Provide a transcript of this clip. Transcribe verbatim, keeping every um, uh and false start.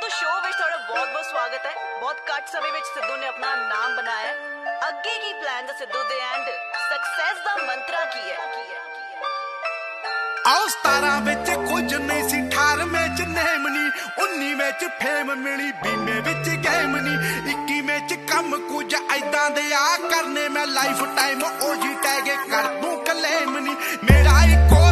ਦੋਸਤੋ ਸ਼ੋਅ ਵਿੱਚ ਤੁਹਾਡਾ ਬਹੁਤ ਬਹੁਤ ਸਵਾਗਤ ਹੈ। ਬਹੁਤ ਘੱਟ ਸਮੇਂ ਵਿੱਚ ਸਿੱਧੂ ਨੇ ਆਪਣਾ ਨਾਮ ਬਣਾਇਆ ਹੈ। ਅੱਗੇ ਕੀ ਪਲਾਨ ਦਾ ਸਿੱਧੂ ਦੇ ਐਂਡ ਸਕਸੈਸ ਦਾ ਮੰਤਰਾ ਕੀ ਹੈ? ਆਓ ਸਤਾਰਾਂ ਵਿੱਚ ਕੁਝ ਨਹੀਂ ਸੀ, ਅਠਾਰਵੇਂ ਚ ਨੇਮ ਨੀ, ਉਨੀਵੇਂ ਚ ਫੇਮ ਮਿਲੀ, ਵੀਹਵੇਂ ਵਿੱਚ ਗੇਮ ਨੀ, ਇੱਕੀਵੇਂ ਚ ਕੰਮ ਕੁਝ ਐਦਾਂ ਦੇ ਆ ਕਰਨੇ ਮੈਂ ਲਾਈਫ ਟਾਈਮ ਉਹੀ ਟੈਗ ਕਰ ਦੂੰ ਕਲੇਮ ਨੀ। ਮੇਰਾ ਇੱਕੋ